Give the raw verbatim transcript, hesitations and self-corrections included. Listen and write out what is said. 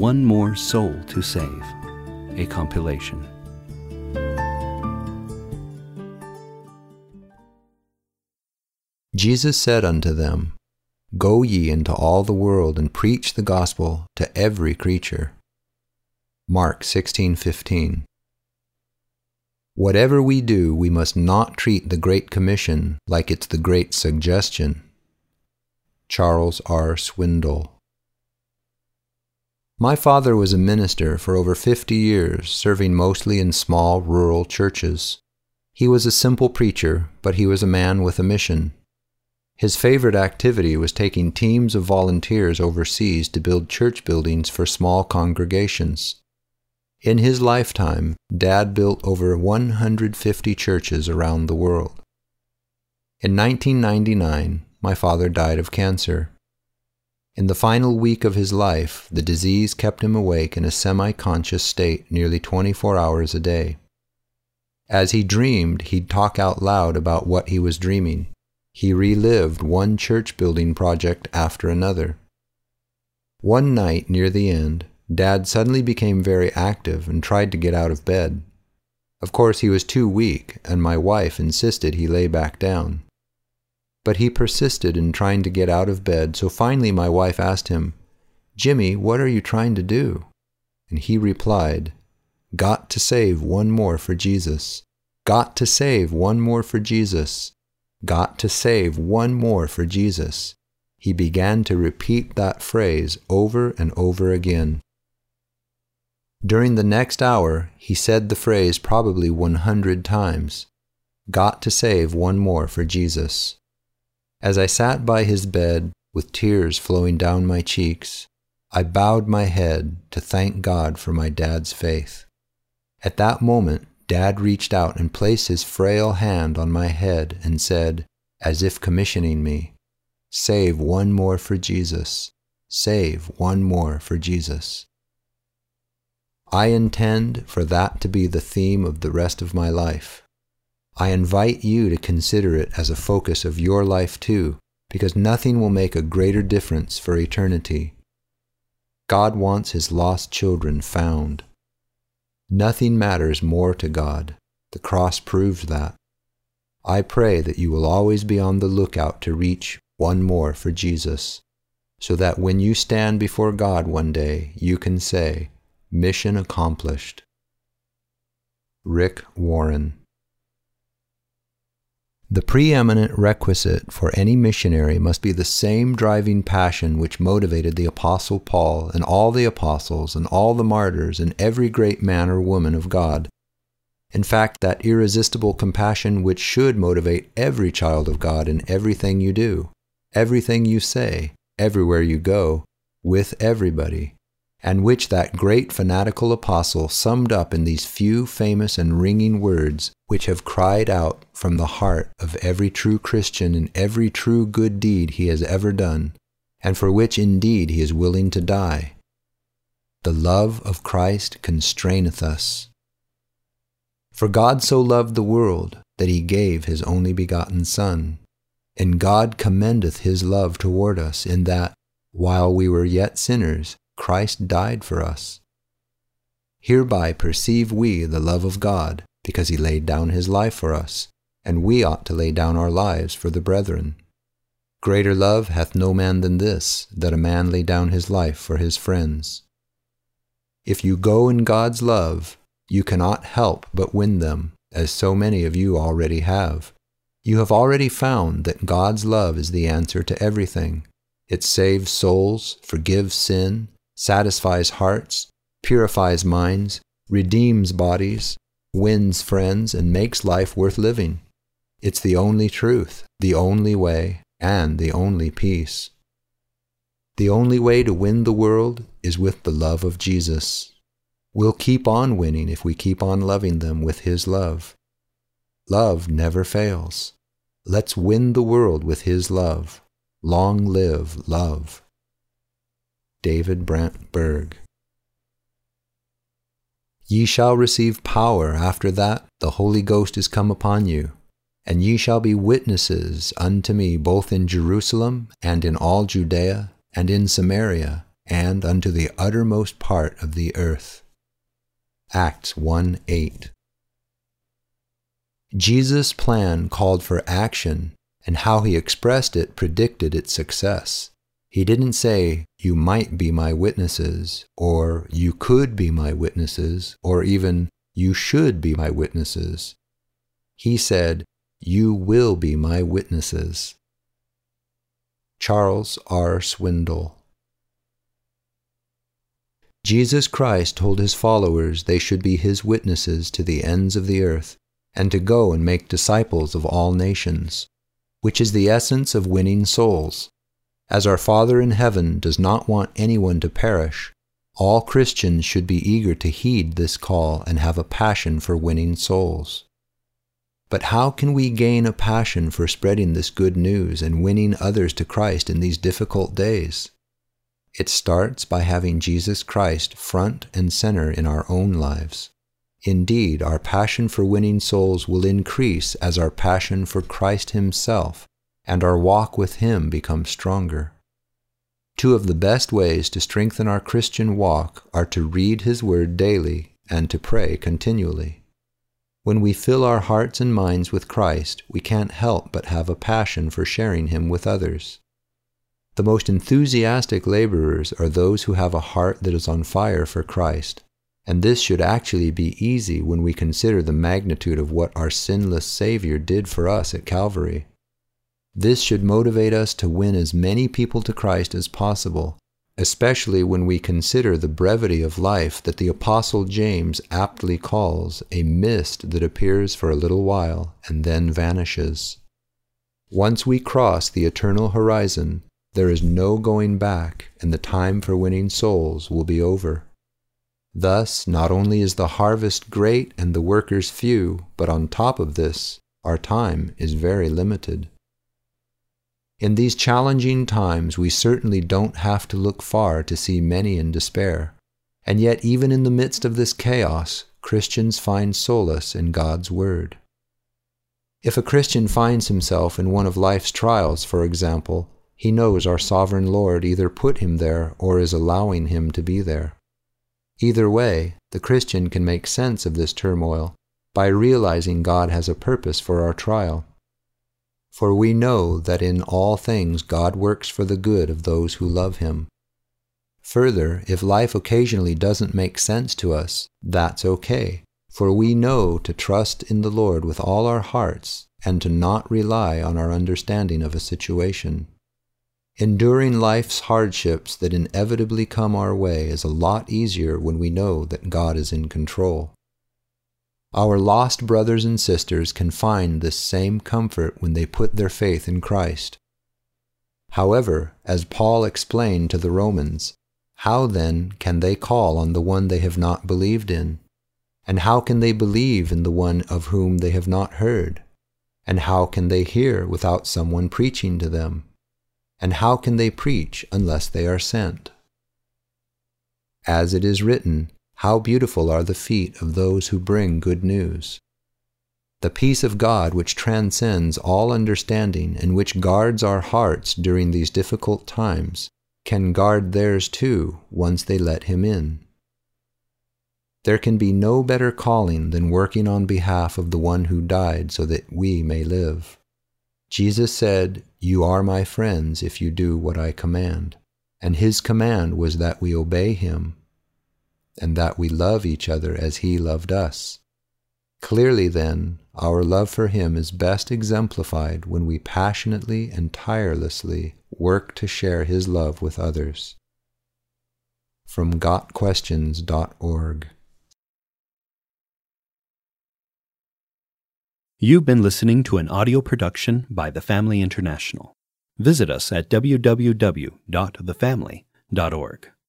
One More Soul to Save, a compilation. Jesus said unto them, Go ye into all the world and preach the gospel to every creature. Mark sixteen fifteen. Whatever we do, we must not treat the Great Commission like it's the Great Suggestion. Charles R. Swindoll. My father was a minister for over fifty years, serving mostly in small rural churches. He was a simple preacher, but he was a man with a mission. His favorite activity was taking teams of volunteers overseas to build church buildings for small congregations. In his lifetime, Dad built over one hundred fifty churches around the world. In nineteen ninety-nine, my father died of cancer. In the final week of his life, the disease kept him awake in a semi-conscious state nearly twenty-four hours a day. As he dreamed, he'd talk out loud about what he was dreaming. He relived one church-building project after another. One night near the end, Dad suddenly became very active and tried to get out of bed. Of course, he was too weak, and my wife insisted he lay back down. But he persisted in trying to get out of bed, so finally my wife asked him, Jimmy, what are you trying to do? And he replied, Got to save one more for Jesus. Got to save one more for Jesus. Got to save one more for Jesus. He began to repeat that phrase over and over again. During the next hour, he said the phrase probably one hundred times. Got to save one more for Jesus. As I sat by his bed, with tears flowing down my cheeks, I bowed my head to thank God for my dad's faith. At that moment, Dad reached out and placed his frail hand on my head and said, as if commissioning me, Save one more for Jesus. Save one more for Jesus. I intend for that to be the theme of the rest of my life. I invite you to consider it as a focus of your life too, because nothing will make a greater difference for eternity. God wants His lost children found. Nothing matters more to God. The cross proves that. I pray that you will always be on the lookout to reach one more for Jesus, so that when you stand before God one day, you can say, Mission accomplished. Rick Warren. The preeminent requisite for any missionary must be the same driving passion which motivated the Apostle Paul and all the apostles and all the martyrs and every great man or woman of God. In fact, that irresistible compassion which should motivate every child of God in everything you do, everything you say, everywhere you go, with everybody, and which that great fanatical apostle summed up in these few famous and ringing words which have cried out from the heart of every true Christian in every true good deed he has ever done, and for which indeed he is willing to die. The love of Christ constraineth us. For God so loved the world that he gave his only begotten Son, and God commendeth his love toward us in that, while we were yet sinners, Christ died for us. Hereby perceive we the love of God, because he laid down his life for us, and we ought to lay down our lives for the brethren. Greater love hath no man than this, that a man lay down his life for his friends. If you go in God's love, you cannot help but win them, as so many of you already have. You have already found that God's love is the answer to everything. It saves souls, forgives sin, satisfies hearts, purifies minds, redeems bodies, wins friends, and makes life worth living. It's the only truth, the only way, and the only peace. The only way to win the world is with the love of Jesus. We'll keep on winning if we keep on loving them with his love. Love never fails. Let's win the world with his love. Long live love. David Brant Berg. Ye shall receive power after that the Holy Ghost is come upon you, and ye shall be witnesses unto me both in Jerusalem and in all Judea and in Samaria and unto the uttermost part of the earth. Acts one eight. Jesus' plan called for action, and how he expressed it predicted its success. He didn't say, "You might be my witnesses," or "You could be my witnesses," or even, "You should be my witnesses." He said, "You will be my witnesses." Charles R. Swindoll. Jesus Christ told his followers they should be his witnesses to the ends of the earth, and to go and make disciples of all nations, which is the essence of winning souls. As our Father in heaven does not want anyone to perish, all Christians should be eager to heed this call and have a passion for winning souls. But how can we gain a passion for spreading this good news and winning others to Christ in these difficult days? It starts by having Jesus Christ front and center in our own lives. Indeed, our passion for winning souls will increase as our passion for Christ himself and our walk with him becomes stronger. Two of the best ways to strengthen our Christian walk are to read his word daily and to pray continually. When we fill our hearts and minds with Christ, we can't help but have a passion for sharing him with others. The most enthusiastic laborers are those who have a heart that is on fire for Christ, and this should actually be easy when we consider the magnitude of what our sinless Savior did for us at Calvary. This should motivate us to win as many people to Christ as possible, especially when we consider the brevity of life that the Apostle James aptly calls a mist that appears for a little while and then vanishes. Once we cross the eternal horizon, there is no going back, and the time for winning souls will be over. Thus, not only is the harvest great and the workers few, but on top of this, our time is very limited. In these challenging times, we certainly don't have to look far to see many in despair. And yet, even in the midst of this chaos, Christians find solace in God's Word. If a Christian finds himself in one of life's trials, for example, he knows our sovereign Lord either put him there or is allowing him to be there. Either way, the Christian can make sense of this turmoil by realizing God has a purpose for our trial. For we know that in all things God works for the good of those who love him. Further, if life occasionally doesn't make sense to us, that's okay, for we know to trust in the Lord with all our hearts and to not rely on our understanding of a situation. Enduring life's hardships that inevitably come our way is a lot easier when we know that God is in control. Our lost brothers and sisters can find this same comfort when they put their faith in Christ. However, as Paul explained to the Romans, how then can they call on the one they have not believed in? And how can they believe in the one of whom they have not heard? And how can they hear without someone preaching to them? And how can they preach unless they are sent? As it is written, how beautiful are the feet of those who bring good news. The peace of God which transcends all understanding and which guards our hearts during these difficult times can guard theirs too once they let him in. There can be no better calling than working on behalf of the one who died so that we may live. Jesus said, "You are my friends if you do what I command." And his command was that we obey him, and that we love each other as he loved us. Clearly then, our love for him is best exemplified when we passionately and tirelessly work to share his love with others. From got questions dot org. You've been listening to an audio production by The Family International. Visit us at w w w dot the family dot org.